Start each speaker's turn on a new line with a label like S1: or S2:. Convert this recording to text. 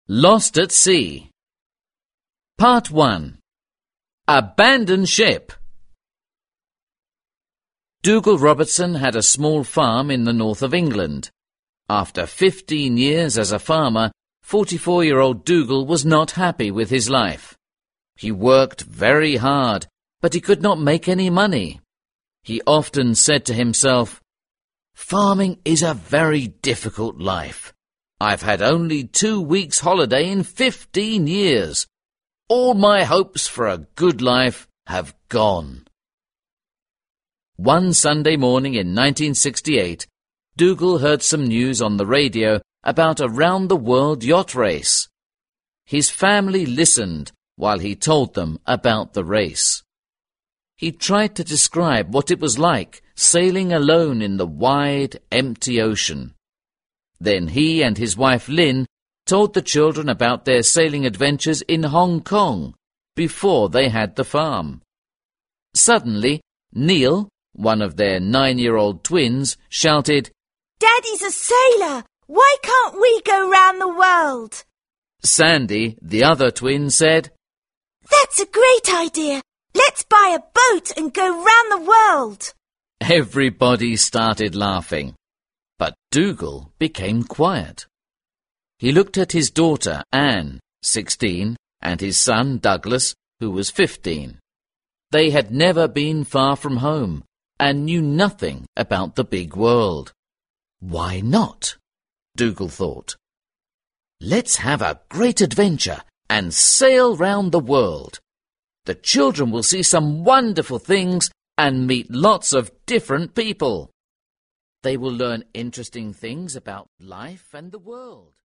S1: Lost at Sea. Part 1. Abandoned Ship. Dougal Robertson had a small farm in the north of England. After 15 years as a farmer, 44-year-old Dougal was not happy with his life. He worked very hard, but he could not make any money. He often said to himself, "Farming is a very difficult life. I've had only 2 weeks' holiday in 15 years. All my hopes for a good life have gone." One Sunday morning in 1968, Dougal heard some news on the radio about a round-the-world yacht race. His family listened while he told them about the race. He tried to describe what it was like sailing alone in the wide, empty ocean. Then he and his wife Lynn told the children about their sailing adventures in Hong Kong before they had the farm. Suddenly, Neil, one of their 9-year-old twins, shouted,
S2: "Daddy's a sailor! Why can't we go round the world?"
S1: Sandy, the other twin, said,
S2: "That's a great idea! Let's buy a boat and go round the world!"
S1: Everybody started laughing, but Dougal became quiet. He looked at his daughter, Anne, 16, and his son, Douglas, who was 15. They had never been far from home and knew nothing about the big world. Why not? Dougal thought. Let's have a great adventure and sail round the world. The children will see some wonderful things and meet lots of different people. They will learn interesting things about life and the world.